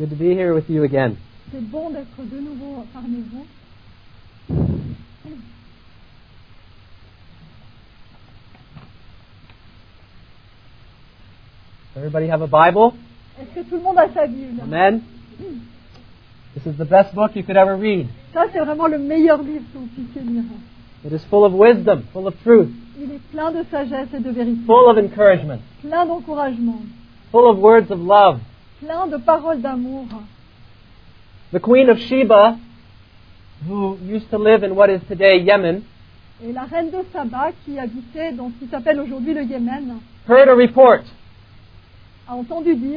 Good to be here with you again. C'est bon d'être de nouveau parmi vous. Everybody have a Bible? Est-ce que tout le monde a sa Bible? Amen. This is the best book you could ever read. Ça, c'est vraiment le meilleur livre que vous puissiez lire. It is full of wisdom, full of truth, Il est plein de sagesse et de vérité, full of encouragement, plein d'encouragement, full of words of love. plein de paroles d'amour. The Queen of Sheba, who used to live in what is today Yemen, Et la reine de Saba, qui habitait dans ce qui s'appelle aujourd'hui le Yémen, heard a report. a entendu dire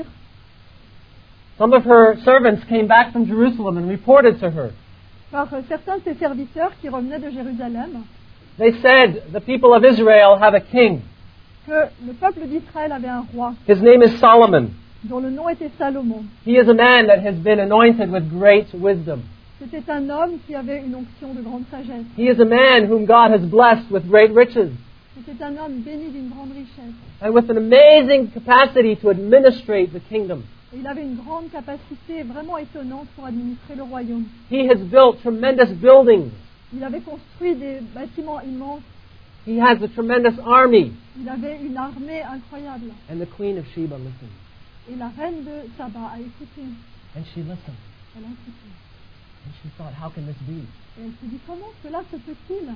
Some of her servants came back from Jerusalem and reported to her. par certains de ses serviteurs qui revenaient de Jérusalem They said, the people of Israel have a king. que le peuple d'Israël avait un roi His name is Solomon. dont le nom était Salomon. He is a man that has been anointed with great wisdom. C'était un homme qui avait une onction de grande sagesse. He is a man whom God has blessed with great riches C'était un homme béni d'une grande richesse. and with an amazing capacity to administrate the kingdom. Et il avait une grande capacité vraiment étonnante pour administrer le royaume. He has built tremendous buildings. Il avait construit des bâtiments immenses. He has a tremendous army. Il avait une armée incroyable. And the Queen of Sheba listened. Et la reine de Saba a écouté. And she listened. Elle a écouté. And she thought, how can this be? Et elle se dit, comment cela se peut-il?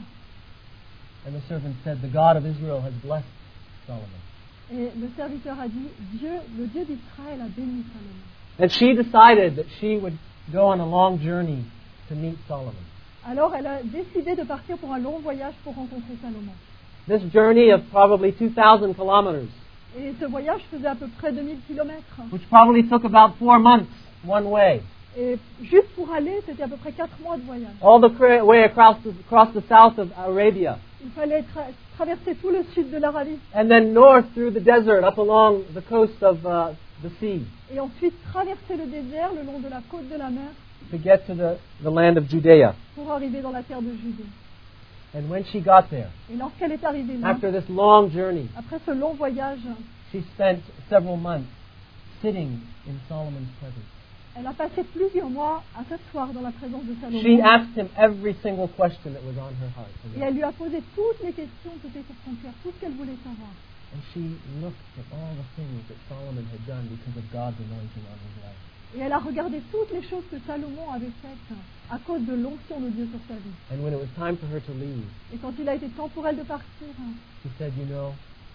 And the servant said, the God of Israel has blessed Solomon. Et le serviteur a dit, le Dieu d'Israël a béni Salomon. And she decided that she would go on a long journey to meet Solomon. Alors elle a décidé de partir pour un long voyage pour rencontrer Salomon. This journey of probably 2,000 kilometers, Et ce voyage faisait à peu près 2000 kilomètres. which probably took about 4 months one way, Et juste pour aller, c'était à peu près 4 mois de voyage. all the way across the south of Arabia, Il fallait traverser tout le sud de l'Arabie and then north through the desert up along the coast of the sea et ensuite traverser le désert le long de la côte de la mer to get to the land of Judea. pour arriver dans la terre de Judée. And when she got there, Et lorsqu'elle est arrivée là, after this long journey, après ce long voyage, she spent several months sitting in Solomon's presence. elle a passé plusieurs mois à s'asseoir dans la présence de She Salomon. asked him every single question that was on her heart. Et elle lui a posé toutes les questions qui étaient sur son cœur, tout ce qu'elle voulait savoir. And she looked at all the things that Solomon had done because of God's anointing on his life. Et elle a regardé toutes les choses que Salomon avait faites à cause de l'onction de Dieu sur sa vie. And when it was time for her to leave, Et quand il a été temps pour elle de partir, she said, you know,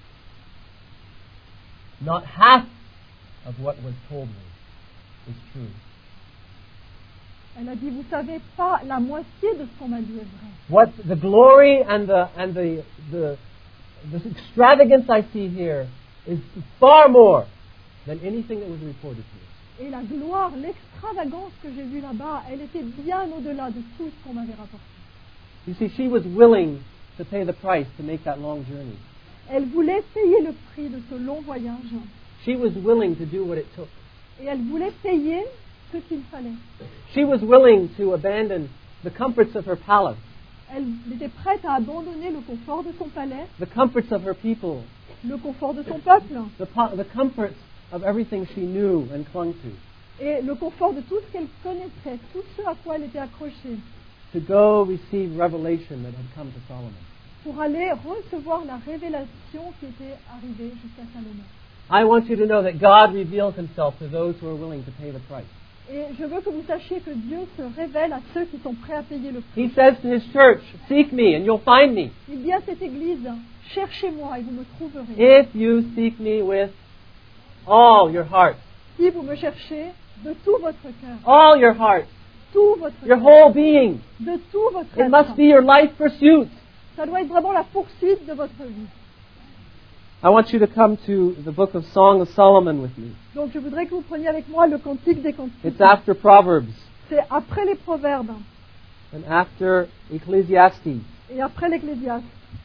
not half of what was told me is true. elle a dit, vous savez pas la moitié de ce qu'on m'a dit est vrai. What the glory and the extravagance I see here is far more than anything that was reported to me. Et la gloire, l'extravagance que j'ai vue là-bas, elle était bien au-delà de tout ce qu'on m'avait rapporté. You see, she was willing to pay the price to make that long journey. Elle voulait payer le prix de ce long voyage. She was willing to do what it took. Et elle voulait payer ce qu'il fallait. She was willing to abandon the comforts of her palace, Elle était prête à abandonner le confort de son palais, the comforts of her people, le confort de son peuple the comforts of everything she knew and clung to, et le confort de tout ce qu'elle connaissait, tout ce à quoi elle était accrochée, to go receive revelation that had come to Solomon. pour aller recevoir la révélation qui était arrivée jusqu'à Salomon. I want you to know that God reveals himself to those who are willing to pay the price. Et je veux que vous sachiez que Dieu se révèle à ceux qui sont prêts à payer le prix. He says to his church, seek me and you'll find me. Il dit à cette église, cherchez-moi et vous me trouverez. If you seek me with all your heart, Si vous me cherchez de tout votre cœur, all your heart, tout votre your cœur, whole being. de tout votre It must être, be your life pursuit. ça doit être vraiment la poursuite de votre vie. I want you to come to the book of Song of Solomon with me. Donc je voudrais que vous preniez avec moi le Cantique des Cantiques. It's after Proverbs C'est après les Proverbes and after Ecclesiastes. et après l'Ecclésiaste.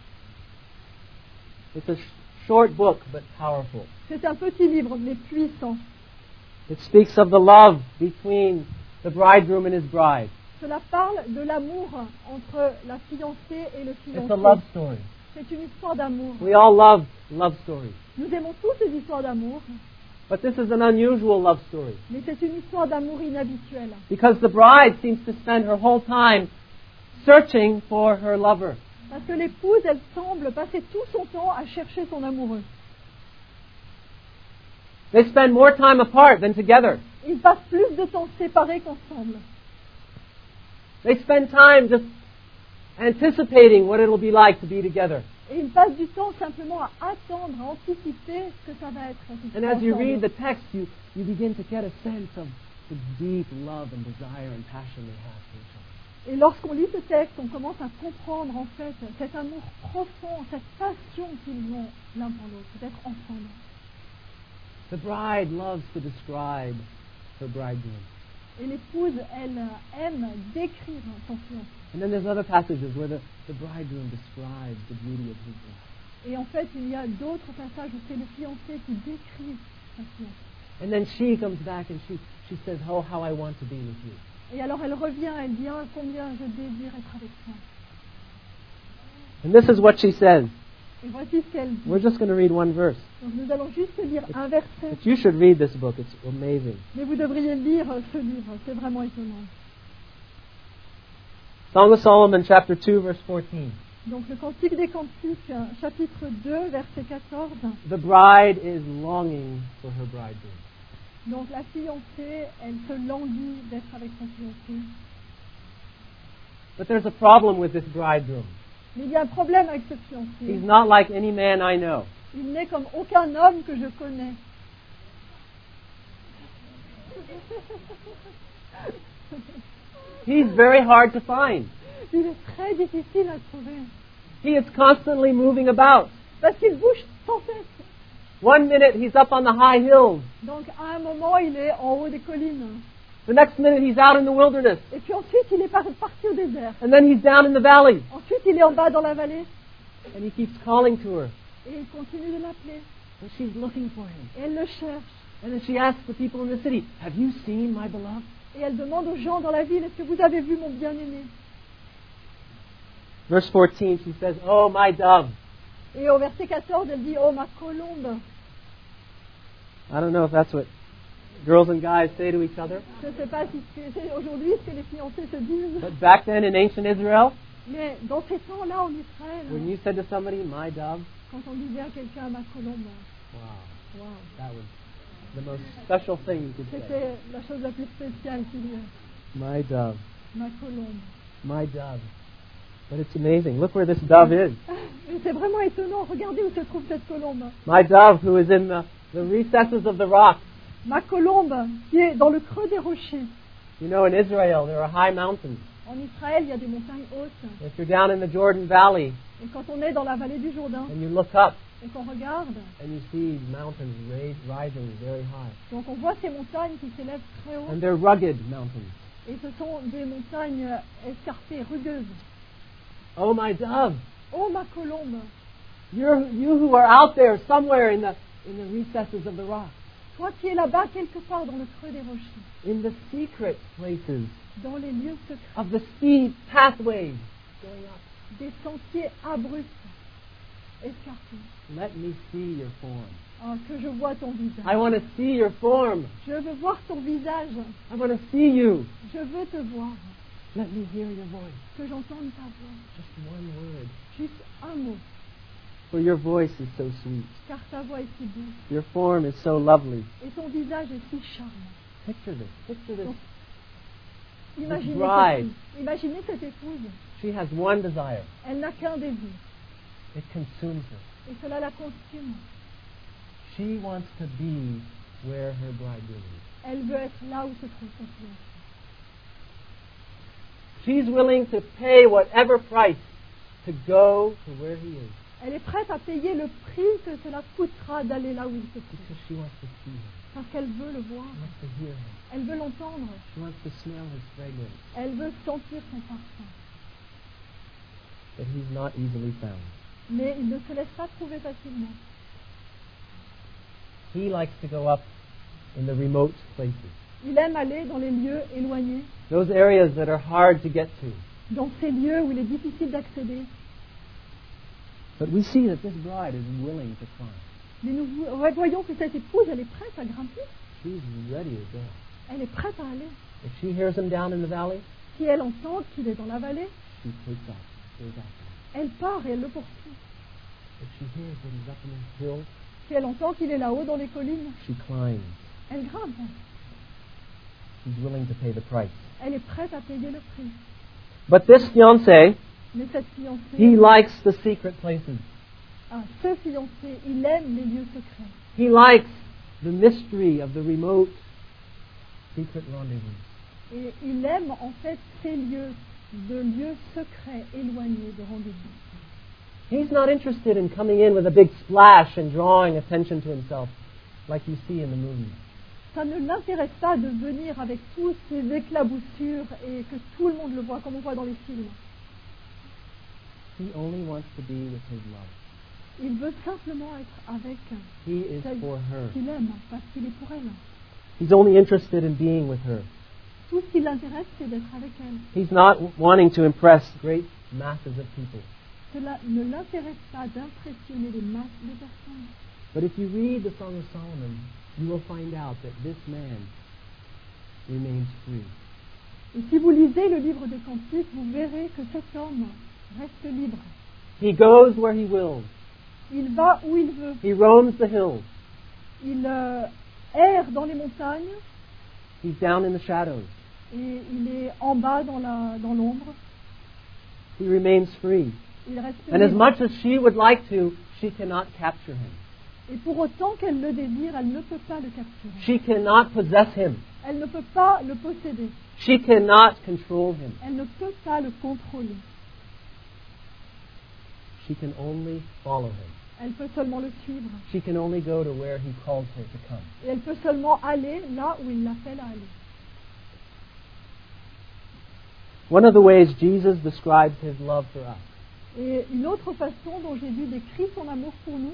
It's a short book but powerful. C'est un petit livre, mais puissant. It speaks of the love between the bridegroom and his bride. Cela parle de l'amour entre la fiancée et le It's a fiancé. love story. C'est une histoire d'amour. We all love love stories. Nous aimons tous ces histoires d'amour. But this is an unusual love story. Mais c'est une histoire d'amour inhabituelle. Because the bride seems to spend her whole time searching for her lover. Parce que l'épouse, elle semble passer tout son temps à chercher son amoureux. They spend more time apart than together. Ils passent plus de temps séparés qu'ensemble. They spend time just anticipating what it'll be like to be together. Et ils passent du temps simplement à attendre, à anticiper ce que ça va être. And as you read the text, you begin to get a sense of the deep love and desire and passion they have for each other. Et lorsqu'on lit ce texte, on commence à comprendre en fait cet amour profond, cette passion qu'ils ont l'un pour l'autre, d'être ensemble. The bride loves to describe her bridegroom. Et l'épouse, elle aime décrire son fiancé. And then there's other passages where the bridegroom describes the beauty of his bride. Et en fait, il y a d'autres passages où c'est le fiancé qui décrit sa fiancée. And then she comes back and she says, oh, how I want to be with you. Et alors elle revient, elle dit ah, combien je désire être avec toi. And this is what she says. Et voici ce qu'elle dit. We're just going to read one verse. Donc nous allons juste lire un verset. But you should read this book. It's amazing. Mais vous devriez lire ce livre, c'est vraiment étonnant. Song of Solomon, chapter 2, verse 14. Donc le Cantique des Cantiques, chapitre 2, verset 14. The bride is longing for her bridegroom. Donc la fiancée, elle se languit d'être avec son fiancé. But there's a problem with this bridegroom. Mais il y a un problème avec ce He's fiancé. not like any man I know. Il n'est comme aucun homme que je connais. He's very hard to find. Il est très difficile à trouver. He is constantly moving about. Parce qu'il bouge sans cesse. 1 minute he's up on the high hills. Donc à un moment, il est en haut des collines. The next minute he's out in the wilderness. Et puis ensuite, il est parti au désert. And then he's down in the valley. Ensuite, il est en bas dans la vallée. And he keeps calling to her. Et il continue de l'appeler. And she's looking for him. Et elle le cherche. And then she asks the people in the city, have you seen my beloved? Et elle demande aux gens dans la ville, est-ce que vous avez vu mon bien-aimé? Verse 14, she says, oh, my dove. Et au verset 14, elle dit, oh ma colombe. I don't know if that's what girls and guys say to each other. Je ne sais pas si c'est aujourd'hui ce que les fiancés se disent. But back then in ancient Israel, Mais dans ces temps-là, en Israël, when you said to somebody, my dove, quand on disait à quelqu'un ma colombe, wow, wow, that was the most special thing you could say. c'était la chose la plus spéciale qu'il y ait. My dove, Ma colombe. my dove. But it's amazing. Look where this dove is. Et c'est vraiment étonnant. Regardez où se trouve cette colombe. My dove who is in the recesses of the rocks. Ma colombe qui est dans le creux des rochers. You know, in Israel, there are high mountains. En Israël, il y a des montagnes hautes. If you're down in the Jordan Valley Et quand on est dans la vallée du Jourdain and you look up et qu'on regarde, and you see mountains rising very high. donc on voit ces montagnes qui s'élèvent très haut. And they're rugged mountains. Et ce sont des montagnes escarpées, rugueuses. Oh, my dove, Oh ma colombe, you who are out there somewhere in the recesses of the rocks, toi qui es là-bas quelque part dans le creux des rochers, in the secret places dans les lieux secrets, of the steep pathways going up. des sentiers abrupts, escarpés. Let me see your form. Ah, que je vois ton visage. I want to see your form. Je veux voir ton visage. I want to see you. Je veux te voir. Let me hear your voice. Que j'entende ta voix. Just one word. Juste un mot. For your voice is so sweet. Car ta voix est si douce. Your form is so lovely. Et ton visage est si charmant. Picture this. Picture this. Imaginez, bride. Imaginez cette épouse. She has one desire. Elle n'a qu'un désir. It consumes her. Et cela la consume. She wants to be where her bridegroom is. Elle veut être là où se trouve son fiancé. She's willing to pay whatever price to go to where he is. Elle est prête à payer le prix que cela coûtera d'aller là où il se trouve. Because she wants to see him. Parce qu'elle veut le voir. She wants to hear him. Elle veut l'entendre. She wants to smell his fragrance. Elle veut sentir son parfum. But he's not easily found. Mais il ne se laisse pas trouver facilement. He likes to go up in the remote places. Il aime aller dans les lieux éloignés, Those areas that are hard to get to. dans ces lieux où il est difficile d'accéder. But we see that this bride is willing to climb. Mais nous voyons que cette épouse, elle est prête à grimper. She's ready to go. Elle est prête à aller. If she hears him down in the valley, Si elle entend qu'il est dans la vallée, she takes off, goes after him. elle part et elle le poursuit. If she hears that he's up in the hill, Si elle entend qu'il est là-haut dans les collines, she climbs. elle grimpe. She's willing to pay the price. Elle est prête à payer le prix. But this fiancé, Mais cette he fiancée, likes the secret places. ce fiancé, il aime les lieux secrets. He likes the mystery of the remote secret rendezvous. Et il aime en fait ces lieux, de lieux secrets, éloignés de rendez-vous. He's not interested in coming in with a big splash and drawing attention to himself like you see in the movies. Ça ne l'intéresse pas de venir avec toutes ces éclaboussures et que tout le monde le voit comme on voit dans les films. He only wants to be with his love. Il veut simplement être avec He is celle for her. qu'il aime, parce qu'il est pour elle. He's only interested in being with her. Tout ce qui l'intéresse, c'est d'être avec elle. He's not wanting to impress great masses of people. Cela ne l'intéresse pas d'impressionner les masses de personnes. But if you read the Song of Solomon, you will find out that this man remains free. Et si vous lisez le livre des Cantiques, vous verrez que cet homme reste libre. He goes where he wills. Il va où il veut. He roams the hills. Il erre dans les montagnes He's down in the shadows. et il est en bas dans l'ombre. He remains free. Il reste And as libre. much as she would like to, she cannot capture him. Et pour autant qu'elle le désire, elle ne peut pas le capturer. She cannot possess him. Elle ne peut pas le posséder. She cannot control him. Elle ne peut pas le contrôler. She can only follow him. Elle peut seulement le suivre. She can only go to where he calls her to come. Et elle peut seulement aller là où il l'appelle à aller. One of the ways Jesus describes his love for us Et une autre façon dont Jésus décrit son amour pour nous,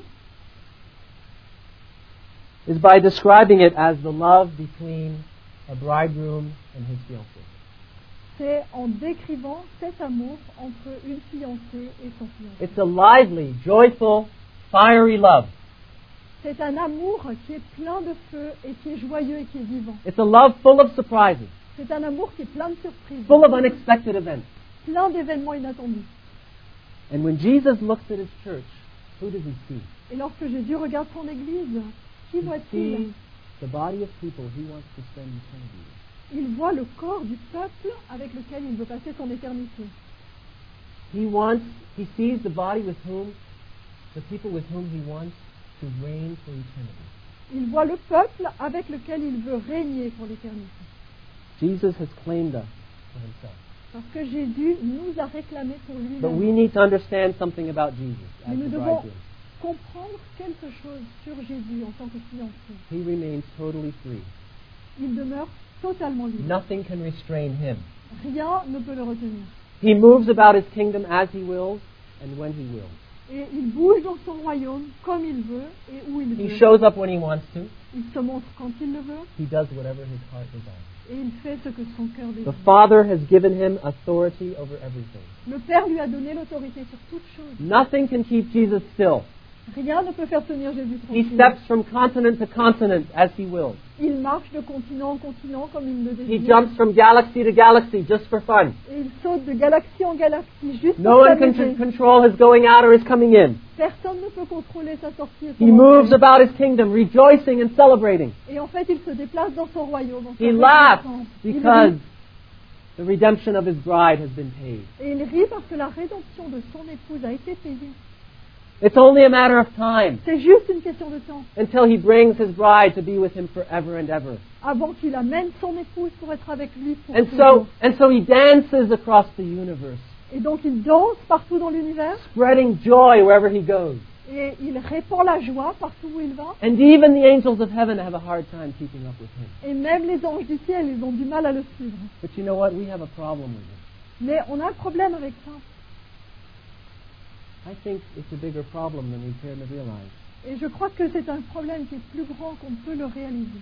is by describing it as the love between a bridegroom and his fiancée. c'est en décrivant cet amour entre une fiancée et son fiancé. It's a lively, joyful, fiery love. C'est un amour qui est plein de feu et qui est joyeux et qui est vivant. It's a love full of surprises, C'est un amour qui est plein de surprises, full of unexpected events. plein d'événements inattendus. And when Jesus looks at his church, who does he see? Et lorsque Jésus regarde son Église, qui He voit-il? sees the body of people he wants to spend eternity with. Il voit le corps du peuple avec lequel il veut passer son éternité. He sees the body with whom, the people with whom he wants to reign for eternity. Il voit le peuple avec lequel il veut régner pour l'éternité. Jesus has claimed us for himself. Parce que Jésus nous a réclamés pour lui. But we need to understand something about Jesus as Mais nous the devons bridegroom. comprendre quelque chose sur Jésus en tant que fiancé. He remains totally free. Il demeure totalement libre. Nothing can restrain him. Rien ne peut le retenir. He moves about his kingdom as he wills and when he wills. Et il bouge dans son royaume comme il veut et où il He veut. shows up when he wants to. Il se montre quand il le veut He does whatever his heart desires. et il fait ce que son cœur The désire. Father has given him authority over everything. Le Père lui a donné l'autorité sur toute chose. Nothing can keep Jesus still. Rien ne peut faire tenir Jésus He tranquille. steps from continent to continent as he wills. Il marche de continent en continent comme il le He désire. jumps from galaxy to galaxy just for fun. Et il saute de galaxie en galaxie juste No pour one can s'amuser. control his going out or his coming in. Personne ne peut contrôler sa sortie et son He moves entrée. about his kingdom, rejoicing and celebrating. Et en fait, il se déplace dans son royaume. En He sa laughs reconnaissance. Il because rit. the redemption of his bride has been paid. Et il rit parce que la rédemption de son épouse a été payée. It's only a matter of time C'est juste une question de temps until he brings his bride to be with him forever and ever. avant qu'il amène son épouse pour être avec lui pour And toujours. so he dances across the universe, Et donc il danse partout dans l'univers spreading joy wherever he goes. et il répand la joie partout où il va. And even the angels of heaven have a hard time keeping up with him. Et même les anges du ciel, ils ont du mal à le suivre. But you know what? We have a problem with it. Mais on a un problème avec ça. I think it's a bigger problem than we care to realize. Et je crois que c'est un problème qui est plus grand qu'on ne peut le réaliser.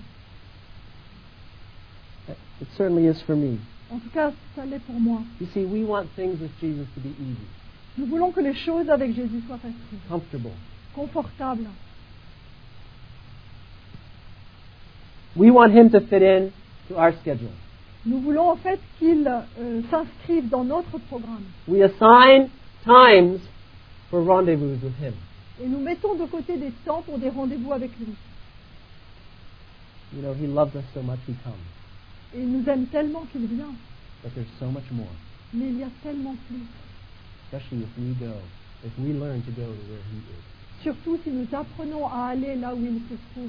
It certainly is for me. En tout cas, ça l'est pour moi. You see, we want things with Jesus to be easy, Nous voulons que les choses avec Jésus soient faciles, comfortable. confortables. We want him to fit in to our schedule. Nous voulons en fait qu'il s'inscrive dans notre programme. We assign times for rendezvous with him. Et nous mettons de côté des temps pour des rendez-vous avec lui. You know, he loves us so much he comes. Et il nous aime tellement qu'il vient. But there's so much more. Mais il y a tellement plus. Especially if we learn to go to where he is. Surtout si nous apprenons à aller là où il se trouve.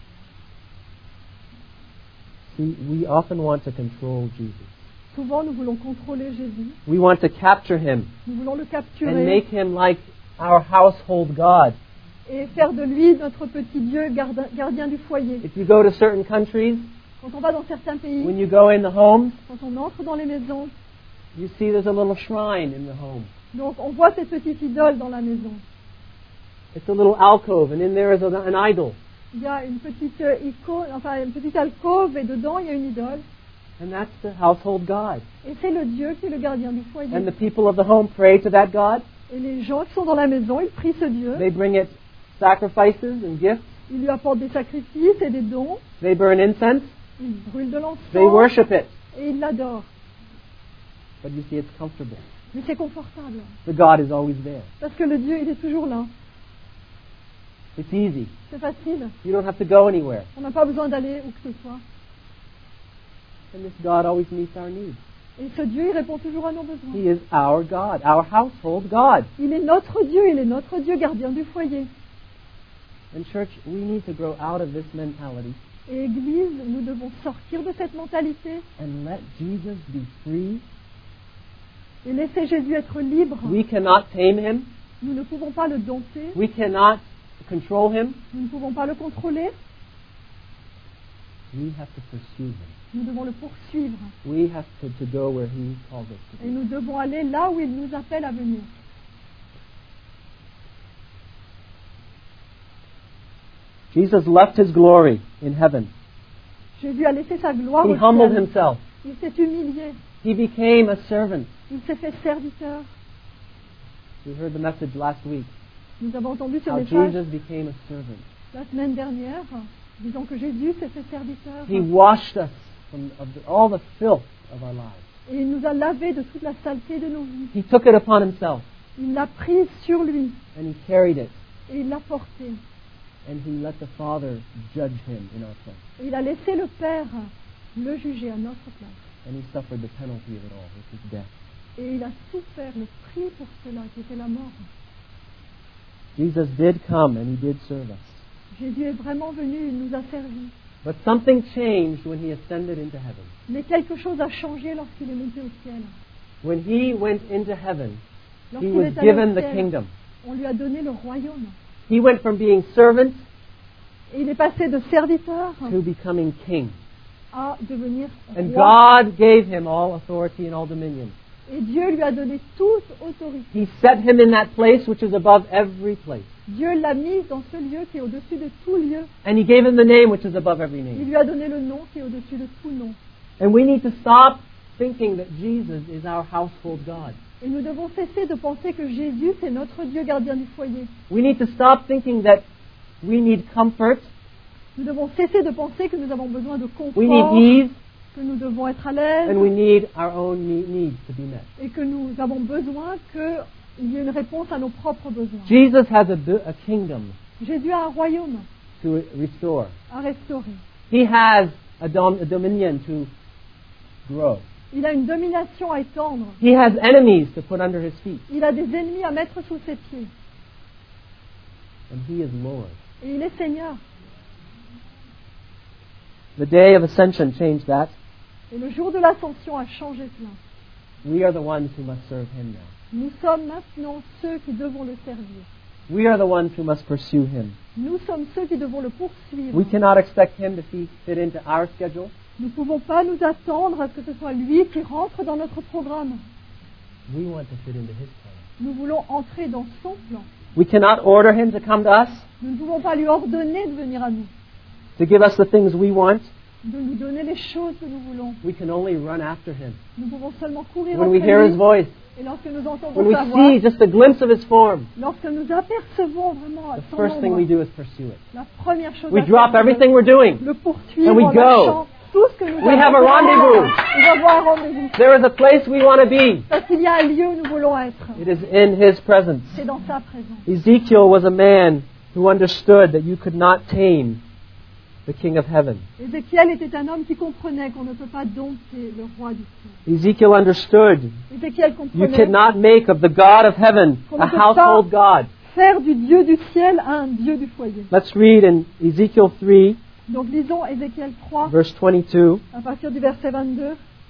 See, we often want to control Jesus. Souvent, nous voulons contrôler Jésus. We want to capture him Nous voulons le and capturer make him like our household God. et faire de lui notre petit Dieu gardien du foyer. If you go to certain countries, Quand on va dans certains pays, when you go in the homes, quand on entre dans les maisons, you see there's a little shrine in the home. donc on voit cette petite idole dans la maison. It's a little alcove, and in there is an idol. Il y a une petite icône, enfin une petite alcôve et dedans il y a une idole. And that's the household God. Et c'est le Dieu qui est le gardien du foyer. And the people of the home pray to that God. Et les gens qui sont dans la maison, ils prient ce Dieu. They bring it sacrifices and gifts. Ils lui apportent des sacrifices et des dons. They burn incense. Ils brûlent de They l'encens worship it. et ils l'adorent. But you see, it's comfortable. Mais c'est confortable. The God is always there. Parce que le Dieu, il est toujours là. It's easy. C'est facile. You don't have to go anywhere. On n'a pas besoin d'aller où que ce soit. And this God always meets our needs. Et ce Dieu, il répond toujours à nos besoins. He is our God, our household God. Il est notre Dieu gardien du foyer. And church, we need to grow out of this mentality Et Église, nous devons sortir de cette mentalité and let Jesus be free. et laisser Jésus être libre. We cannot tame him. Nous ne pouvons pas le dompter. We cannot control him. Nous ne pouvons pas le contrôler. We have to pursue him. Nous devons le poursuivre. We have to go where he calls us to Et be. nous devons aller là où il nous appelle à venir. Jesus left his glory in heaven. Jésus a laissé sa gloire He au humbled ciel. himself. Il s'est humilié. He became a servant. Il s'est fait serviteur. We heard the message last week. Nous avons entendu ce How message Jesus became a servant. la semaine dernière. Disons que Jésus s'est fait serviteur. He washed us from all the filth of our lives. Et il nous a lavé de toute la saleté de nos vies. He took it upon himself Il l'a prise sur lui and he carried it. et il l'a portée. And he let the Father judge him in our place. Et il a laissé le Père le juger à notre place. And he suffered the penalty of it all, which is death. Et il a souffert le prix pour cela, qui était la mort. Jesus did come and he did serve us. Jésus est vraiment venu, il nous a servi. But something changed when he ascended into heaven. Mais quelque chose a changé lorsqu'il est monté au ciel. When he went into heaven, he Lorsqu'il was est allé given au the ciel, kingdom. on lui a donné le royaume. He went from being servant Et il est passé de serviteur to becoming king. à devenir And roi. God gave him all authority and all dominion. Et Dieu lui a donné toute autorité. He set him in that place which is above every place. Dieu l'a mis dans ce lieu qui est au-dessus de tout lieu. And he gave him the name which is above every Il name. lui a donné le nom qui est au-dessus de tout nom. And we need to stop thinking that Jesus is our household God. Et nous devons cesser de penser que Jésus, c'est notre Dieu gardien du foyer. We need to stop thinking that we need comfort, Nous devons cesser de penser que nous avons besoin de we need confort, ease, que nous devons être à l'aise and we need our own needs to be met. et que nous avons besoin qu'il y ait une réponse à nos propres besoins. Jesus has a kingdom Jésus a un royaume to restore. à restaurer. He has a dominion to grow. Il a une domination à étendre. He has enemies to put under his feet. Il a des ennemis à mettre sous ses pieds. And he is Lord. Et il est Seigneur. The day of ascension changed that. Et le jour de l'ascension a changé cela. We are the ones who must serve him now. Nous sommes maintenant ceux qui devons le servir. We are the ones who must pursue him. Nous sommes ceux qui devons le poursuivre. We cannot expect him to fit into our schedule. Nous ne pouvons pas nous attendre à ce que ce soit lui qui rentre dans notre programme. We want to fit into his plan. Nous voulons entrer dans son plan. We cannot order him to come to us, Nous ne pouvons pas lui ordonner de venir à nous, to give us the things we want. de nous donner les choses que nous voulons. We can only run after Him. Nous pouvons seulement courir When we après hear His lui. voice, Et lorsque nous entendons when we sa voix, see just a glimpse of His form, lorsque nous apercevons vraiment the son first thing we ombre, do is pursue it. la première chose We à drop faire, everything we're doing. le poursuivre and we en go. marchant. Tout ce que nous We avons have a fait, rendezvous. nous avons un rendez-vous. There is a place we want to be. Parce qu'il y a un lieu où nous voulons être. It is in His presence. C'est dans sa présence. Ezekiel was a man who understood that you could not tame the King of Heaven. Ézéchiel était un homme qui comprenait qu'on ne peut pas dompter le roi du ciel. Ezekiel understood Ézéchiel you comprenait cannot make of the God of heaven a household God. faire du Dieu du ciel à un Dieu du foyer. Let's read in Ezekiel 3, Donc lisons Ézéchiel 3 verse 22. à partir du verset 22.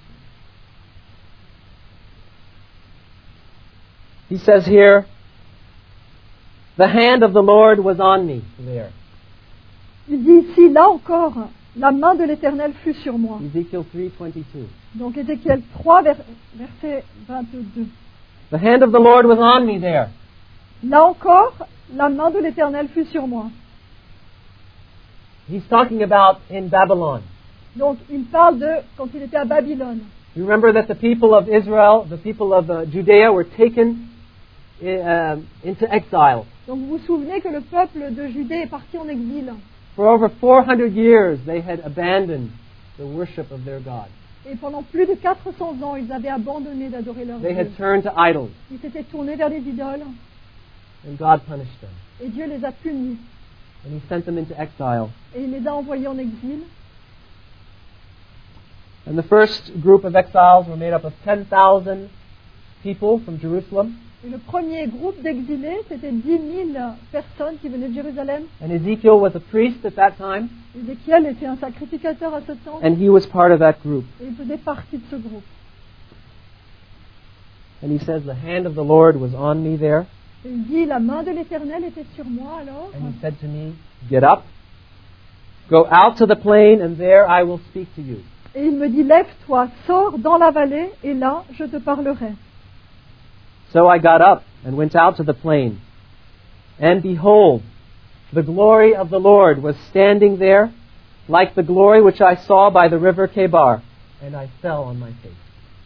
He says here, the hand of the Lord was on me there. Il dit ici, là encore, la main de l'Éternel fut sur moi. Ezekiel 3:22. Donc Ézéchiel 3, verset 22. The hand of the Lord was on me there. Là encore, la main de l'Éternel fut sur moi. He's talking about in Babylon. Donc il parle de quand il était à Babylone. You remember that the people of Israel, the people of Judea were taken into exile. Donc vous vous souvenez que le peuple de Judée est parti en exil. For over 400 years they had abandoned the worship of their God. Et pendant plus de 400 ans, ils avaient abandonné d'adorer leur They Dieu. had turned to idols, Ils s'étaient tournés vers les idoles and God punished them. et Dieu les a punis. And He sent them into exile. Et il les a envoyés en exil. And the first group of exiles were made up of 10,000 people from Jerusalem. Et le premier groupe d'exilés, c'était 10 000 personnes qui venaient de Jérusalem. And Ezekiel was a priest at that time, Ézéchiel était un sacrificateur à ce temps. and he was part of that group. Et il faisait partie de ce groupe. And he says, the hand of the Lord was on me there. Et il dit, la main de l'Éternel était sur moi alors. And he said to me, get up, go out to the plain, and there I will speak to you. Et il me dit, lève-toi, sors dans la vallée, et là, je te parlerai. So I got up and went out to the plain. And behold, the glory of the Lord was standing there, like the glory which I saw by the river Kebar. And I fell on my face.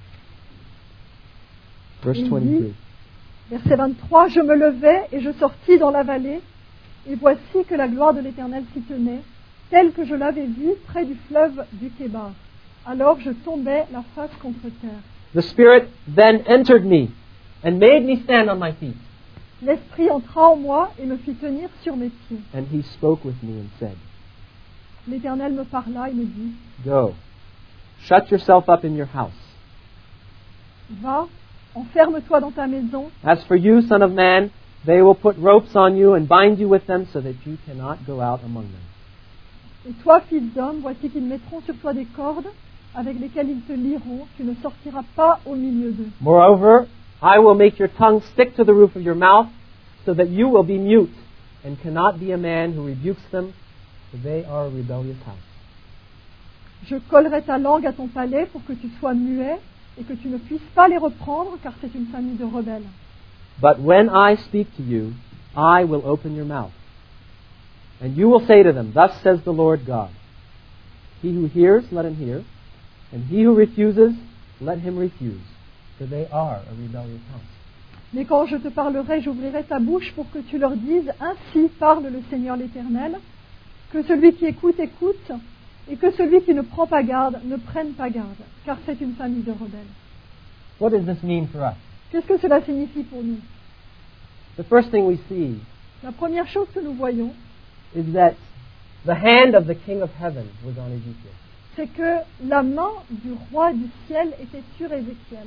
Verse 23. Verset 23, je me levai et je sortis dans la vallée, et voici que la gloire de l'Éternel s'y tenait, telle que je l'avais vue près du fleuve du Kébar. Alors je tombais la face contre terre. The Spirit then entered me and made me stand on my feet. L'Esprit entra en moi et me fit tenir sur mes pieds. And He spoke with me and said, L'Éternel me parla et me dit, go, shut yourself up in your house. va, enferme-toi dans ta maison. As for you, son of man, they will put ropes on you and bind you with them so that you cannot go out among them. Et toi, fils d'homme, voici qu'ils mettront sur toi des cordes avec lesquelles ils te lieront. Tu ne sortiras pas au milieu d'eux. Moreover, I will make your tongue stick to the roof of your mouth so that you will be mute and cannot be a man who rebukes them, for they are a rebellious house. Je collerai ta langue à ton palais pour que tu sois muet et que tu ne puisses pas les reprendre, car c'est une famille de rebelles. But when I speak to you, I will open your mouth. And you will say to them, thus says the Lord God, he who hears, let him hear, and he who refuses, let him refuse, for they are a rebellious house. Mais quand je te parlerai, j'ouvrirai ta bouche pour que tu leur dises, ainsi parle le Seigneur l'Éternel, que celui qui écoute, écoute, et que celui qui ne prend pas garde, ne prenne pas garde, car c'est une famille de rebelles. What does this mean for us? Qu'est-ce que cela signifie pour nous? The first thing we see La première chose que nous voyons, is that the hand of the King of Heaven was on Ezekiel. c'est que la main du roi du ciel était sur Ézéchiel.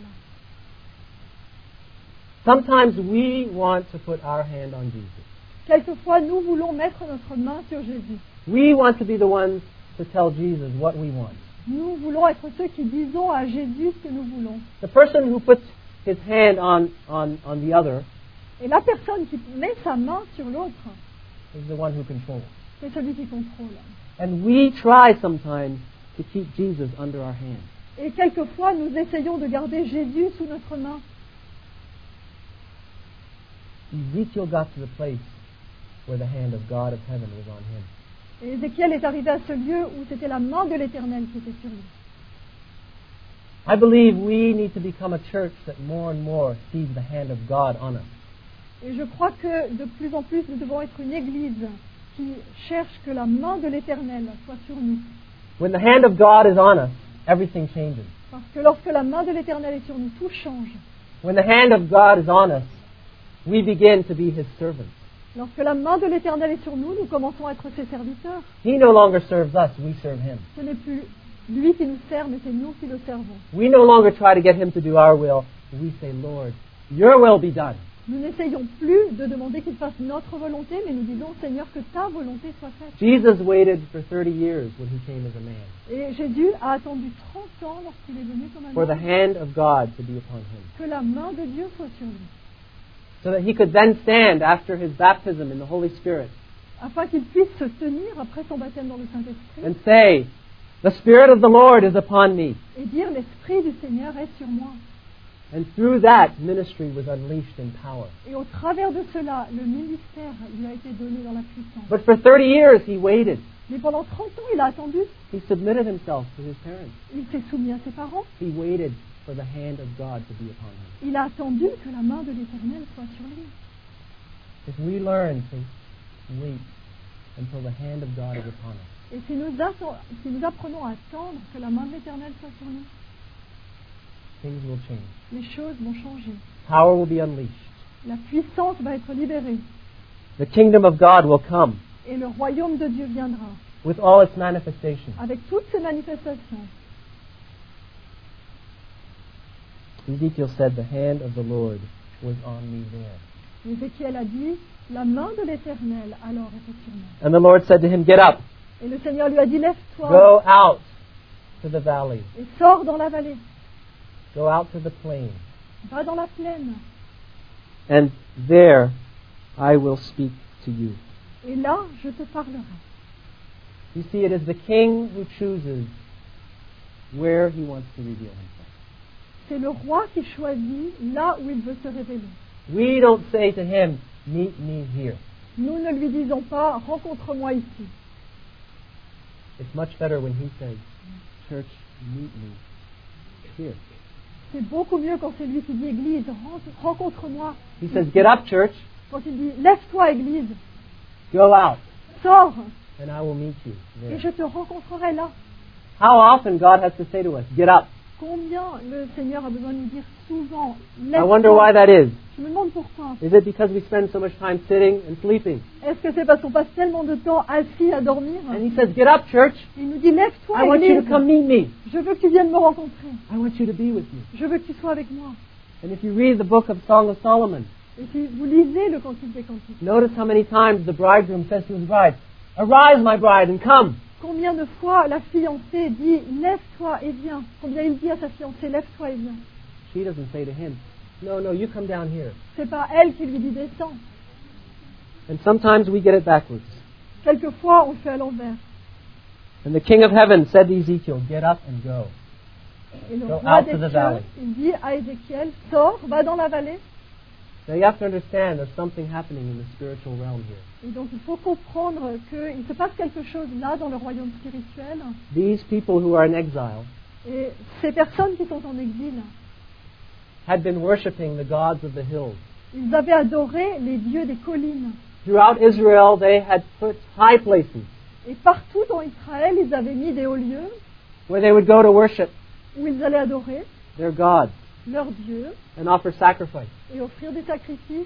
Sometimes we want to put our hand on Jesus. Quelquefois, nous voulons mettre notre main sur Jésus. We want to be the ones to tell Jesus what we want. Nous voulons être ceux qui disons à Jésus ce que nous voulons. The person who puts his hand on the other Et la personne qui met sa main sur l'autre, is the one who controls. c'est celui qui contrôle. And we try sometimes to keep Jesus under our hand. Et quelquefois, nous essayons de garder Jésus sous notre main. Ezekiel got to the place where the hand of God of heaven was on him. Et Ézéchiel est arrivé à ce lieu où c'était la main de l'Éternel qui était sur lui. I believe we need to become a church that more and more sees the hand of God on us. Et je crois que de plus en plus, nous devons être une église qui cherche que la main de l'Éternel soit sur nous. When the hand of God is on us, everything changes. Parce que lorsque la main de l'Éternel est sur nous, tout change. When the hand of God is on us, we begin to be His servants. Lorsque la main de l'Éternel est sur nous, nous commençons à être ses serviteurs. He no longer serves us, we serve Him. Ce n'est plus lui qui nous sert, mais c'est nous qui le servons. We no longer try to get Him to do our will. We say, Lord, your will be done. Nous n'essayons plus de demander qu'il fasse notre volonté, mais nous disons, Seigneur, que ta volonté soit faite. Jesus waited for 30 years when He came as a man Et Jésus a attendu 30 ans lorsqu'il est venu comme un for the homme, hand of God to be upon Him, que la main de Dieu soit sur lui, so that He could then stand after His baptism in the Holy Spirit afin qu'il puisse se tenir après son baptême dans le Saint-Esprit and say, the Spirit of the Lord is upon me. et dire, l'Esprit du Seigneur est sur moi. And through that, ministry was unleashed in power. Et au travers de cela, le ministère lui a été donné dans la puissance. But for 30 years, He waited. Mais pendant 30 ans, il a attendu. He submitted Himself to His parents. Il s'est soumis à ses parents. He waited for the hand of God to be upon Him. Il a attendu que la main de l'Éternel soit sur lui. If we learn to wait until the hand of God is upon us, Et si nous apprenons à attendre que la main de l'Éternel soit sur nous, things will change. les choses vont changer. Power will be unleashed. La puissance va être libérée. The kingdom of God will come Et le royaume de Dieu viendra with all its manifestations. avec toutes ses manifestations. Ezekiel said, the hand of the Lord was on me there. Ézéchiel a dit, la main de l'Éternel alors était sur moi. And the Lord said to him, get up, Et le Seigneur lui a dit, lève-toi go out to the valley, et sors dans la vallée, go out to the plain, va dans la plaine. and there I will speak to you. Et là, je te parlerai. You see, it is the king who chooses where he wants to reveal himself. C'est le roi qui choisit là où il veut se révéler. We don't say to him, meet me here. Nous ne lui disons pas, rencontre-moi ici. It's much better when he says, church, meet me here. C'est beaucoup mieux quand c'est lui qui dit, Église, rencontre-moi. He says, get up, church, Quand il dit, lève-toi, Église, go out, sors, and I will meet you et there. je te rencontrerai là. How often God has to say to us, get up. Combien le Seigneur a besoin de nous dire souvent, I wonder why lève-toi. that is. Je me demande pourquoi. Is it because we spend so much time sitting and sleeping? Est-ce que c'est parce qu'on passe tellement de temps assis à dormir? And he says, get up, church. Il nous dit, lève-toi, I want you to Église. come meet me. Je veux que tu viennes me rencontrer. I want you to be with me. Je veux que tu sois avec moi. And if you read the book of Song of Solomon, Et si vous lisez le Cantique des Cantiques, notice how many times the bridegroom says to his bride, arise, my bride, and come. combien de fois la fiancée dit, lève-toi et viens. Combien il dit à sa fiancée, lève-toi et viens. She doesn't say to him, no, you come down here. C'est pas elle qui lui dit, descends. And sometimes we get it backwards. Quelquefois, on le fait à l'envers. And the king of heaven said to Ezekiel, get up and go. Et le Go roi out des to the cieux, valley. il dit à Ézéchiel, sors, va dans la vallée. Now you have to understand there's something happening in the spiritual realm here. Et donc il faut comprendre qu'il se passe quelque chose là dans le royaume spirituel. These people who are in exile Et ces personnes qui sont en exil, had been worshiping the gods of the hills. ils avaient adoré les dieux des collines. Throughout Israel, they had put high places Et partout en Israël, ils avaient mis des hauts lieux where they would go to worship où ils allaient adorer their gods leurs dieux and offer sacrifice. et offrir des sacrifices.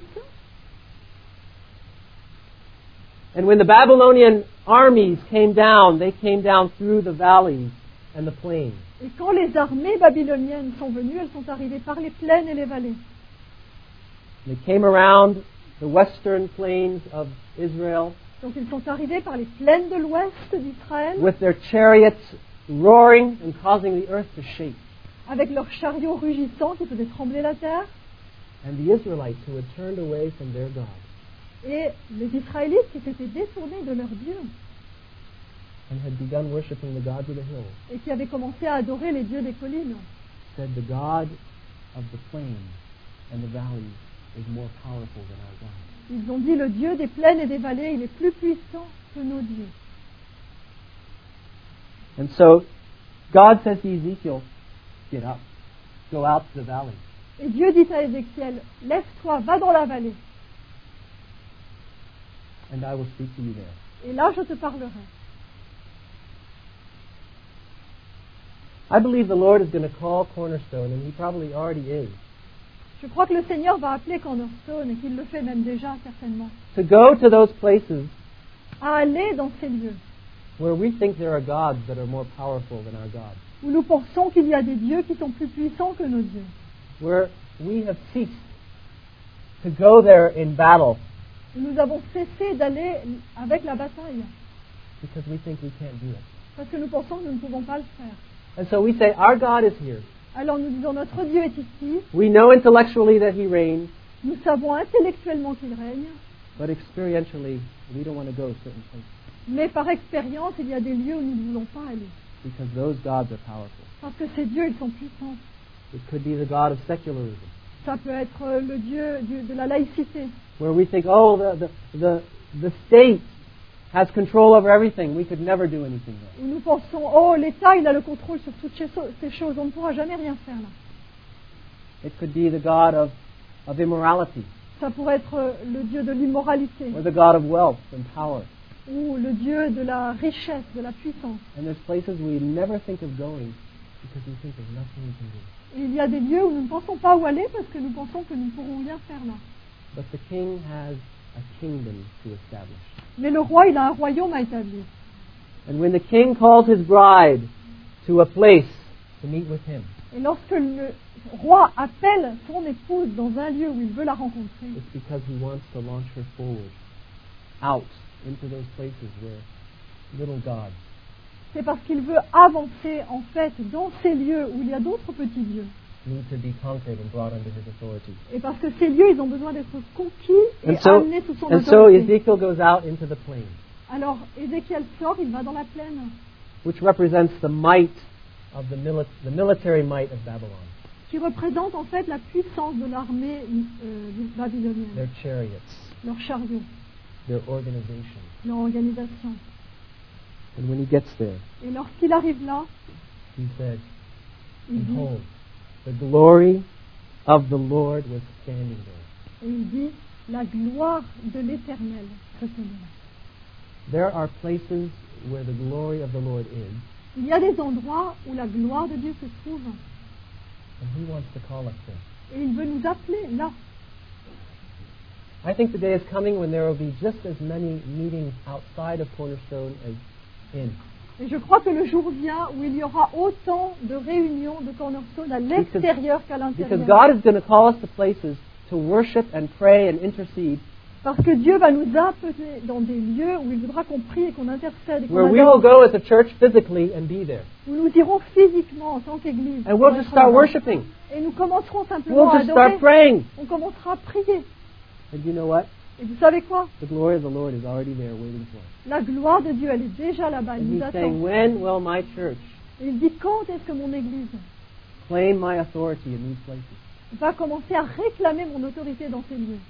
And when the Babylonian armies came down, they came down through the valleys and the plains. Et quand les armées babyloniennes sont venues, elles sont arrivées par les plaines et les vallées. They came around the western plains of Israel Donc ils sont arrivés par les plaines de l'ouest d'Israël with their chariots roaring and causing the earth to shake. avec leurs chariots rugissants qui faisaient trembler la terre. And the Israelites who had turned away from their God Et les Israélites qui s'étaient détournés de leur Dieu and had begun worshiping the gods of the hills et qui avaient commencé à adorer les dieux des collines said, the God of the plains and the valleys is more powerful than our God. Ils ont dit, le Dieu des plaines et des vallées, il est plus puissant que nos dieux. And so God says to Ezekiel, get up, go out to the valley. Et Dieu dit à Ézéchiel, lève-toi, va dans la vallée. And I will speak to you there. Et là, je te parlerai. I believe the Lord is going to call Cornerstone, and He probably already is, Je crois que le Seigneur va appeler Cornerstone, et qu'il le fait même déjà, certainement, to go to those places à aller dans ces lieux where we think there are gods that are more powerful than our God, où nous pensons qu'il y a des dieux qui sont plus puissants que nos dieux, where we have ceased to go there in battle où nous avons cessé d'aller avec la bataille, because we think we can't do it. parce que nous pensons que nous ne pouvons pas le faire. And so we say, our God is here. Alors nous disons, notre Dieu est ici, We know intellectually that He reigns, nous savons intellectuellement qu'il règne, but experientially, we don't want to go certain places mais par expérience, il y a des lieux où nous ne voulons pas aller, because those gods are powerful. parce que ces dieux, ils sont puissants. It could be the God of secularism, Ça peut être le Dieu de la laïcité, where we think, oh, the state has control over everything. We could never do anything there. où nous pensons, oh, l'État, il a le contrôle sur toutes ces choses, on ne pourra jamais rien faire là. It could be the God of immorality, Ça pourrait être le Dieu de l'immoralité, or the God of wealth and power. ou le Dieu de la richesse, de la puissance. And there's places we never think of going because we think there's nothing we can do. Et il y a des lieux où nous ne pensons pas où aller parce que nous pensons que nous ne pourrons rien faire là. But the king has a kingdom to establish. Mais le roi, il a un royaume à établir. And when the king calls his bride to a place to meet with him, Et lorsque le roi appelle son épouse dans un lieu où il veut la rencontrer, it's because he wants to launch her forward, out into those places where little gods c'est parce qu'il veut avancer en fait dans ces lieux où il y a d'autres petits dieux. need to be conquered and brought under his authority. Et parce que ces lieux, ils ont besoin d'être conquis et And so, amenés sous son and so autorité. Ezekiel goes out into the plain, Alors Ézéchiel sort, il va dans la plaine, which represents the might of the military might of Babylon, qui représente en fait la puissance de l'armée babylonienne, their chariots, leurs chariots, their organization. leur organisation. And when he gets there, Et lorsqu'il arrive là, he said, il dit, behold, the glory of the Lord was standing there. et il dit, la gloire de l'Éternel se tenait là. There are places where the glory of the Lord is, Il y a des endroits où la gloire de Dieu se trouve, and he wants to call us there. et il veut nous appeler là. I think the day is coming when there will be just as many meetings outside of Cornerstone as in. Et je crois que le jour vient où il y aura autant de réunions de Cornerstone à l'extérieur qu'à Because l'intérieur. God is going to call us to places to worship and pray and intercede, Parce que Dieu va nous appeler dans des lieux où il voudra qu'on prie et qu'on intercède et qu'on where we adore, will go as a church physically and be there. où nous irons physiquement en tant qu'Église. And we'll pour just être start là-bas. worshiping. Et nous commencerons simplement We'll à just adorer. start praying. On commencera à prier. And you know what? Et vous savez quoi? The glory of the Lord is already there waiting for us. La gloire de Dieu, elle est déjà là-bas, elle And nous he's saying, attend. when will my church Et il dit, quand est-ce que mon Église claim my authority in these places? va commencer à réclamer mon autorité dans ces lieux?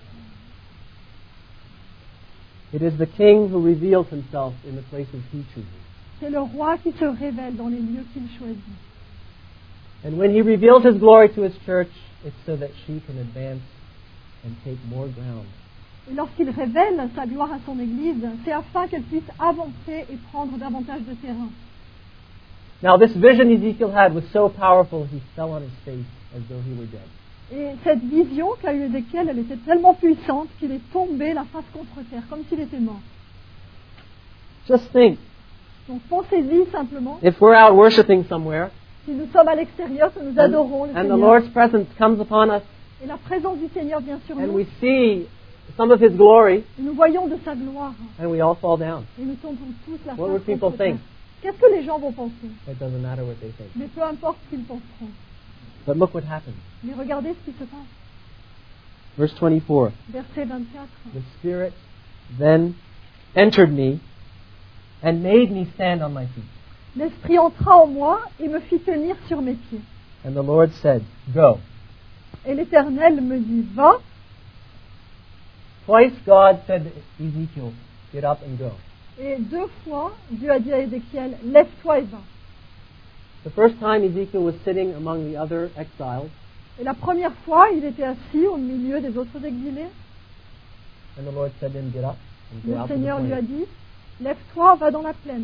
It is the king who reveals himself in the places he chooses. C'est le roi qui se révèle dans les lieux qu'il choisit. And when he reveals his glory to his church, it's so that she can advance and take more ground. Et lorsqu'il révèle sa gloire à son Église, c'est afin qu'elle puisse avancer et prendre davantage de terrain. Now, this vision Ezekiel had was so powerful, he fell on his face as though he were dead. Et cette vision qu'a eu Ézéchiel, elle était tellement puissante qu'il est tombé la face contre terre, comme s'il était mort. Just think, Donc pensez-y simplement, if we're out worshiping somewhere, si nous sommes à l'extérieur, que nous adorons le and the Seigneur, Lord's presence comes upon us, et la présence du Seigneur vient sur and nous, we see some of his glory, et nous voyons de sa gloire, and we all fall down. et nous tombons tous la What would face people contre terre. think? Qu'est-ce que les gens vont penser? It doesn't matter what they think. Mais peu importe ce qu'ils penseront. But look what happens. Mais regardez ce qui se passe. Verse 24. Verset 24. The Spirit then entered me and made me stand on my feet. L'Esprit entra en moi et me fit tenir sur mes pieds. And the Lord said, Go. Et l'Éternel me dit, va. Twice God said to Ezekiel, Get up and go. Et 2 fois, Dieu a dit à Ézéchiel, lève-toi et va. The first time Ezekiel was sitting among the other exiles, Et la première fois, il était assis au milieu des autres exilés. and the Lord said to him, get up and go Le out to the Seigneur lui a plain. dit, lève-toi, va dans la plaine.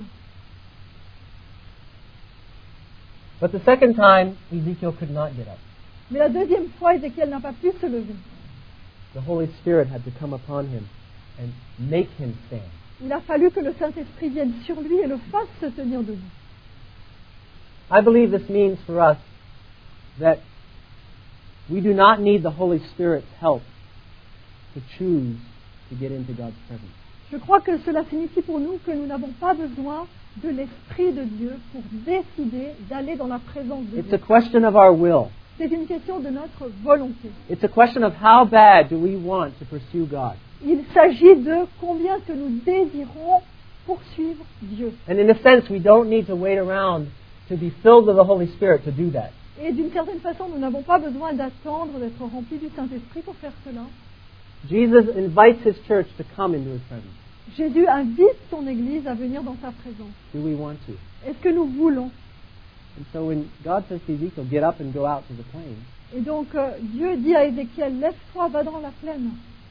But the second time, Ezekiel could not get up. Mais la deuxième fois, Ézéchiel n'a pas pu se lever. The Holy Spirit had to come upon him and make him stand. Il a fallu que le Saint-Esprit vienne sur lui et le fasse se tenir debout. I believe this means for us that we do not need the Holy Spirit's help to choose to get into God's presence. Je crois que cela signifie pour nous que nous n'avons pas besoin de l'Esprit de Dieu pour décider d'aller dans la présence de It's a Dieu. question of our will. C'est une question de notre volonté. It's a question of how bad do we want to pursue God. Il s'agit de combien que nous désirons poursuivre Dieu. And in a sense, we don't need to wait around to be filled with the Holy Spirit to do that. Et d'une certaine façon, nous n'avons pas besoin d'attendre d'être remplis du Saint-Esprit pour faire cela. Jesus invites his church to come into his presence. Jésus invite son Église à venir dans sa présence. Do we want to? Est-ce que nous voulons? And so when God says to Ezekiel, get up and go out to the plain, Et donc Dieu dit à Ézéchiel, lève-toi, va dans la plaine.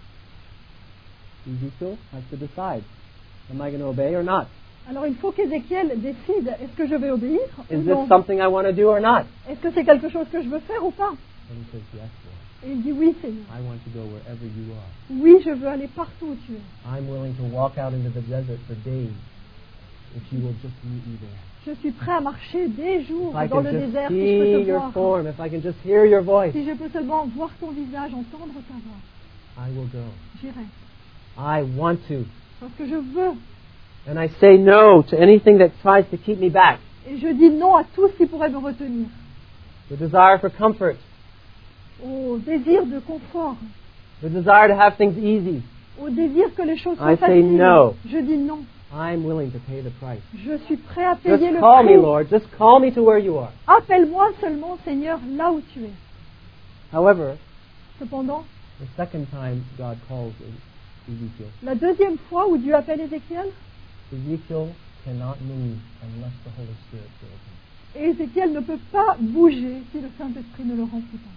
Ezekiel has to decide, am I going to obey or not? Alors il faut qu'Ézéchiel décide, est-ce que je vais obéir ou Is this non? something I want to do or not? Est-ce que c'est quelque chose que je veux faire ou pas? And he says, yes, Lord. Et il dit, oui Seigneur, I want to go wherever you are. oui je veux aller partout où tu es. I'm willing to walk out into the desert for days if you will just meet me there. Je suis prêt à marcher des jours If I dans can le just désert si je peux see te your voir. form, if I can just hear your voice, Si je peux seulement voir ton visage, entendre ta voix, I will go. j'irai. I want to. Parce que je veux. And I say no to anything that tries to keep me back. Et je dis non à tout ce qui pourrait me retenir. The desire for comfort, Au désir de confort, the desire to have things easy. au désir que les choses I soient say faciles. no. Je dis non. I'm willing to pay the price. Je suis prêt à payer Just le call me, prix. Lord. Just call me to where you are. Appelle-moi seulement, Seigneur, là où tu es. However, Cependant, the second time God calls Ezekiel, la deuxième fois où Dieu appelle Ézéchiel, Ezekiel cannot move unless the Holy Spirit fills him. et Ézéchiel ne peut pas bouger si le Saint-Esprit ne le remplit pas.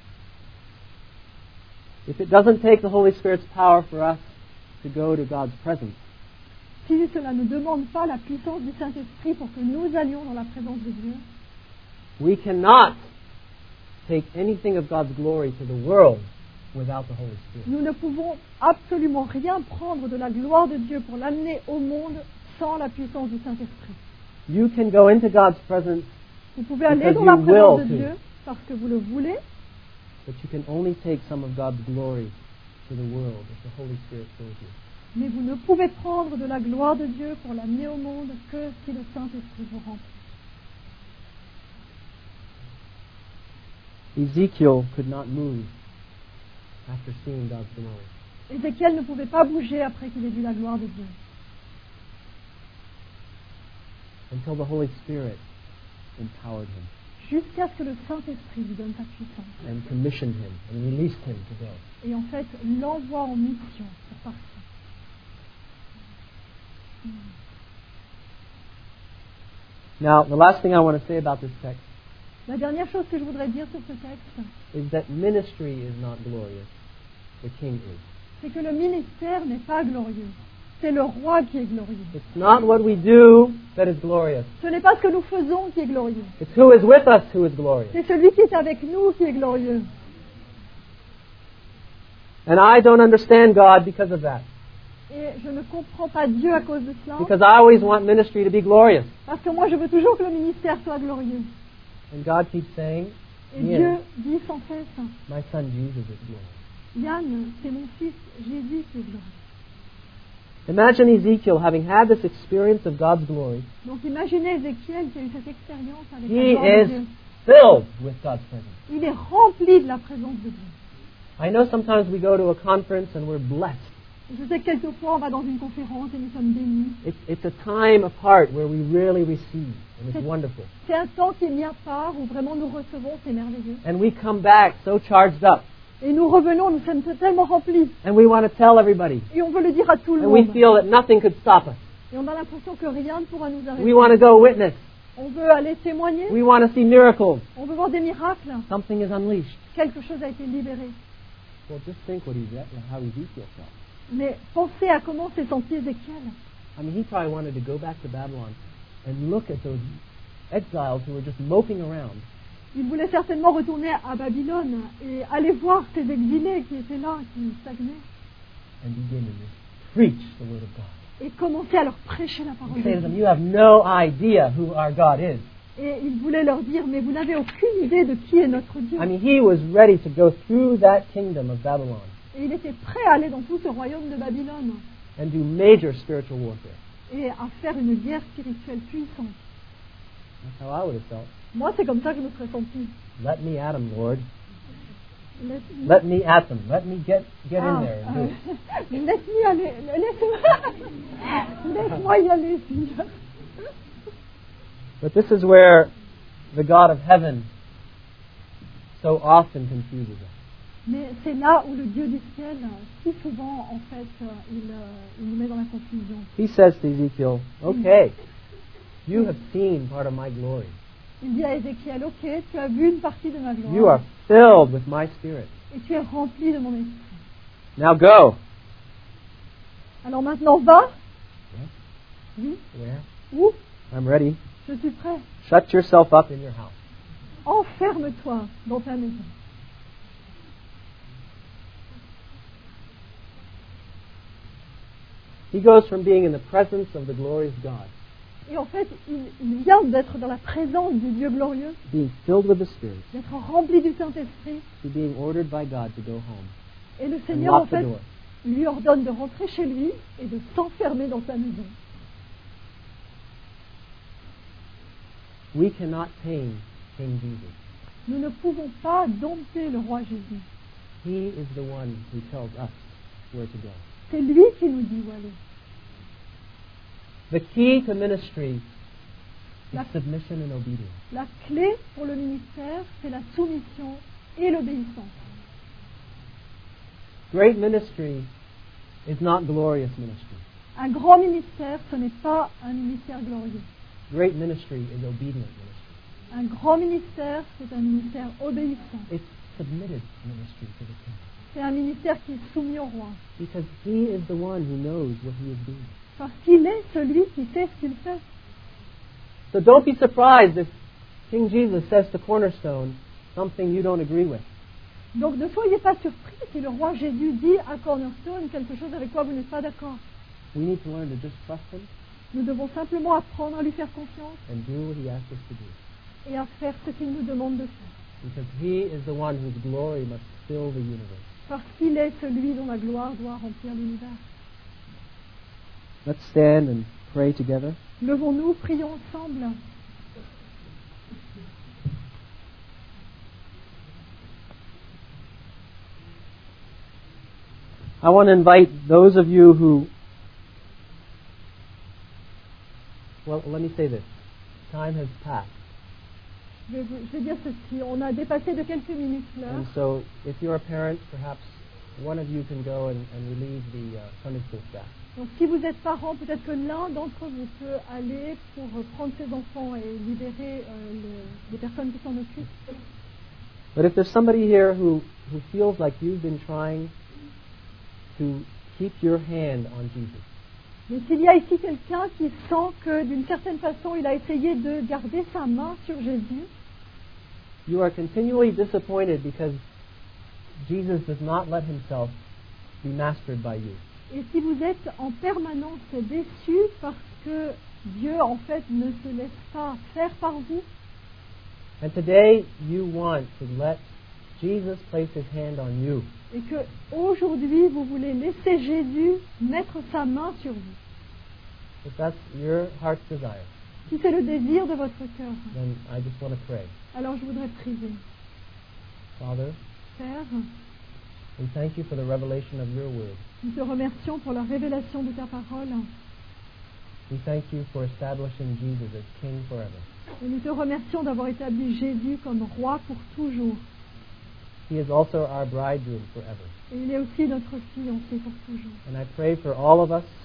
If it doesn't take the Holy Spirit's power for us to go to God's presence, Si cela ne demande pas la puissance du Saint-Esprit pour que nous allions dans la présence de Dieu, we cannot take anything of God's glory to the world without the Holy Spirit. nous ne pouvons absolument rien prendre de la gloire de Dieu pour l'amener au monde sans la puissance du Saint-Esprit. You can go into God's presence, Vous pouvez aller Because dans la you présence de will to. Dieu parce que vous le voulez, but you can only take some of God's glory to the world if the Holy Spirit fills you. mais vous ne pouvez prendre de la gloire de Dieu pour l'amener au monde que si le Saint-Esprit vous remplit. Ezekiel could not move after seeing God's glory. Ézéchiel ne pouvait pas bouger après qu'il ait vu la gloire de Dieu, Until the Holy Spirit empowered him jusqu'à ce que le Saint-Esprit lui donne sa puissance and commissioned him and released him to go. et en fait l'envoie en mission pour partir. Now, the last thing I want to say about this text La dernière chose que je voudrais dire sur ce texte, is that ministry is not glorious. The king is. c'est que le ministère n'est pas glorieux. C'est le roi qui est glorieux. It's not what we do that is glorious. Ce n'est pas ce que nous faisons qui est glorieux. It's who is with us who is glorious. C'est celui qui est avec nous qui est glorieux. And I don't understand God because of that. Et je ne comprends pas Dieu à cause de cela. Because I always want ministry to be glorious. Parce que moi, je veux toujours que le ministère soit glorieux. And God keeps saying, Et Dieu dit sans cesse, my son Jesus is glorious. Yann, c'est mon fils Jésus qui est glorieux. Imagine Ezekiel having had this experience of God's glory. Donc imaginez Ézéchiel qui a eu cette expérience avec He la gloire de is Dieu. filled with God's presence. Il est rempli de la présence de Dieu. I know sometimes we go to a conference and we're blessed. Je sais que quelquefois on va dans une conférence et nous sommes bénis. It's a time apart where we really receive, and it's C'est- wonderful. C'est un temps qui est mis à part où vraiment nous recevons, c'est merveilleux. And we come back so charged up, Et nous revenons, nous sommes tellement remplis. and we want to tell everybody, Et on veut le dire à tout le and we monde. feel that nothing could stop us. Et on a l'impression que rien ne pourra nous We arrêter. want to go witness. On veut aller témoigner. We want to see miracles. On veut voir des miracles. Something is unleashed. Quelque chose a été libéré. Well, just think how Ezekiel felt. Mais pensez à comment s'est senti Ézéchiel. I mean, he probably wanted to go back to Babylon and look at those exiles who were just moping around. Il voulait certainement retourner à Babylone et aller voir ces exilés qui étaient là, qui stagnaient, And begin to preach the word of God. et commencer à leur prêcher la parole And de say to them, Dieu. you have no idea who our God is. Et il voulait leur dire, mais vous n'avez aucune idée de qui est notre Dieu. I mean, he was ready to go through that kingdom of Babylon Et il était prêt à aller dans tout ce royaume de Babylone and do major spiritual warfare. et à faire une guerre spirituelle puissante. That's how I would have felt. Moi, c'est comme ça que je me serais senti. Let me at them, Lord. Laisse- Let me at them. Let me get in Ah, there and do it. laisse-moi aller, laisse-moi y aller, Seigneur. But this is where the God of heaven so often confuses us. Mais c'est là où le Dieu du ciel, si souvent, en fait, il nous met dans la confusion. He says to Ezekiel, okay, you have seen part of my glory. Il dit à Ézéchiel, ok, tu as vu une partie de ma gloire. You are filled with my spirit. Et tu es rempli de mon esprit. Now go. Alors maintenant, va. Yes. Oui. Where? Où? I'm ready. Je suis prêt. Shut yourself up in your house. Enferme-toi dans ta maison. He goes from being in the presence of the glorious God, Et en fait, il vient d'être dans la présence du Dieu glorieux, being filled with the Spirit, d'être rempli du Saint-Esprit. to being ordered by God to go home Et le and Seigneur, en lock the fait, door. lui ordonne de rentrer chez lui et de s'enfermer dans sa maison. We cannot tame King Jesus. Nous ne pouvons pas dompter le roi Jésus. He is the one who tells us where to go. C'est lui qui nous dit où aller. The key to ministry is La- submission and obedience. La clé pour le ministère, c'est la soumission et l'obéissance. Great ministry is not glorious ministry. Un grand ministère, ce n'est pas un ministère glorieux. Great ministry is obedient ministry. Un grand ministère, c'est un ministère obéissant. It's submitted ministry to the King. C'est un ministère qui est soumis au roi. Because he is the one who knows what he is doing. Parce qu'il est celui qui sait ce qu'il fait. So don't be surprised if King Jesus says to Cornerstone something you don't agree with. Donc ne soyez pas surpris si le roi Jésus dit à Cornerstone quelque chose avec quoi vous n'êtes pas d'accord. We need to learn to just trust him Nous devons simplement apprendre à lui faire confiance and do what he asks us to do. et à faire ce qu'il nous demande de faire. Because he is the one whose glory must fill the universe. Parce qu'il est celui dont la gloire doit remplir l'univers. Let's stand and pray together. Levons-nous, prions ensemble. I want to invite those of you who, well, let me say this. Time has passed. Je vais dire ceci. On a dépassé de quelques minutes l'heure. And so if you're a parent, perhaps one of you can go and relieve the Sunday school staff. Donc si vous êtes parent, peut-être que l'un d'entre vous peut aller pour prendre ses enfants et libérer les personnes qui s'en occupent. But if there's somebody here who feels like you've been trying to keep your hand on Jesus, Mais s'il y a ici quelqu'un qui sent que d'une certaine façon il a essayé de garder sa main sur Jésus, you are continually disappointed because Jesus does not let himself be mastered by you. et si vous êtes en permanence déçu parce que Dieu en fait ne se laisse pas faire par vous, And today you want to let Jesus place his hand on you. et que aujourd'hui vous voulez laisser Jésus mettre sa main sur vous, If that's your heart's desire, si c'est le désir de votre cœur, then I just want to pray. alors je voudrais prier. Father, Père, we thank you for the revelation of your word. nous te remercions pour la révélation de ta parole We thank you for establishing Jesus as King forever. et nous te remercions d'avoir établi Jésus comme roi pour toujours. He is also our bridegroom forever. Et il est aussi notre fiancé pour toujours. And I pray for all of us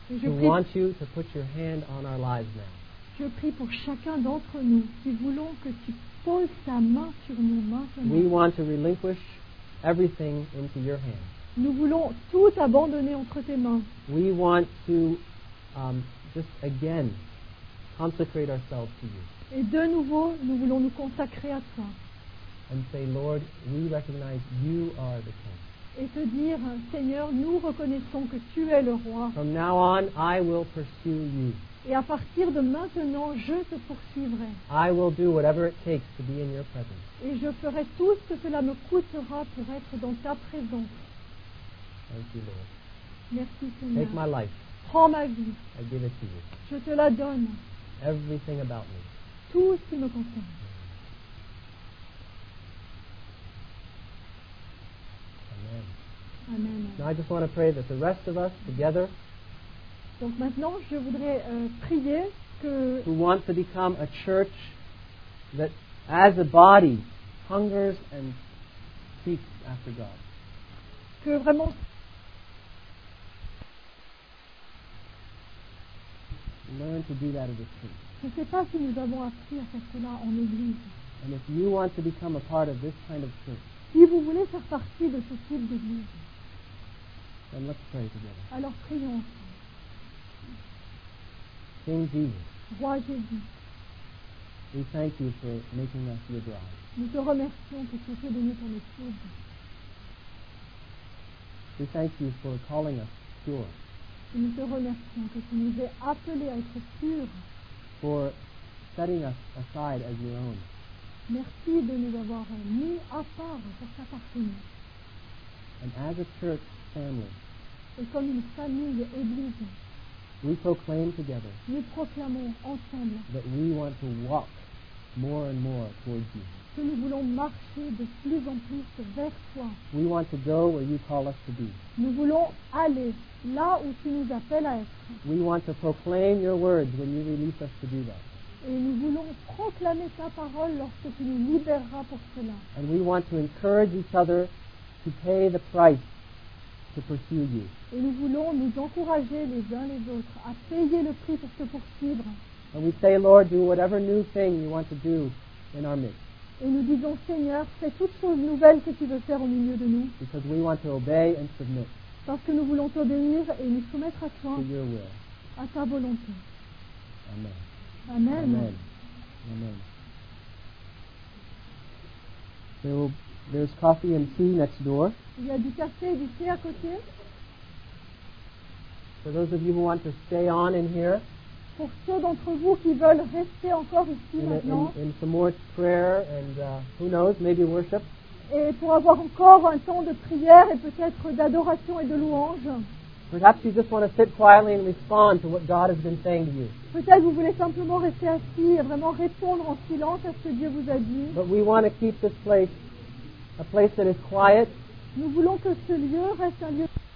Et who want you to put your hand on our lives now. je prie pour chacun d'entre nous qui voulons que tu poses ta main sur nous maintenant. We want to relinquish everything into your hands. Nous voulons tout abandonner entre tes mains. We want to just again consecrate ourselves to you Et de nouveau, nous voulons nous consacrer à toi. and say, Lord, we recognize you are the King. Et te dire, Seigneur, nous reconnaissons que tu es le roi. From now on, I will pursue you. Et à partir de maintenant, je te poursuivrai. I will do whatever it takes to be in your presence. Et je ferai tout ce que cela me coûtera pour être dans ta présence. Thank you, Lord. Merci, Seigneur. Take my life. Prends ma vie. I give it to you. Je te la donne. Everything about me. Tout ce qui me concerne. Amen. Amen. Now I just want to pray that the rest of us together Donc maintenant, je voudrais prier que who want to become a church that as a body hungers and seeks after God. vraiment Learn to do that as a church. je ne sais pas si nous avons appris à faire cela en Église. And if you want to become a part of this kind of church, Si vous voulez faire partie de ce type d'Église, then let's pray together. alors prions. King Jesus, Roi Jésus, we thank you for making us your bride. nous te remercions que tu aies donné ton épouse. We thank you for calling us pure, Et nous te remercions que tu nous aies appelés à être purs. for setting us aside as your own. Merci de nous avoir mis à part pour t'appartenir. And as a church family, Et comme une famille Église, we proclaim together nous proclamons ensemble that we want to walk more and more towards you. que nous voulons marcher de plus en plus vers toi. We want to go where you call us to be. Nous voulons aller là où tu nous appelles à être. We want to proclaim your words when you release us to do that. Et nous voulons proclamer ta parole lorsque tu nous libéreras pour cela. And we want to encourage each other to pay the price to pursue you. Et nous voulons nous encourager les uns les autres à payer le prix pour te poursuivre. And we say, Lord, do whatever new thing you want to do in our midst, Et nous disons, Seigneur, fais toutes choses nouvelles que tu veux faire au milieu de nous, because we want to obey and submit parce que nous voulons t'obéir et nous soumettre à toi, to your will. à ta volonté. Amen. Amen. Amen. Amen. There's coffee and tea next door. Il y a du café et du thé à côté. For those of you who want to stay on in here, Pour ceux d'entre vous qui veulent rester encore ici maintenant, in some more prayer and who knows, maybe worship, et pour avoir encore un temps de prière et peut-être d'adoration et de louange, perhaps you just want to sit quietly and respond to what God has been saying to you. peut-être vous voulez simplement rester assis et vraiment répondre en silence à ce que Dieu vous a dit. But we want to keep this place a place that is quiet, Nous voulons que ce lieu reste un lieu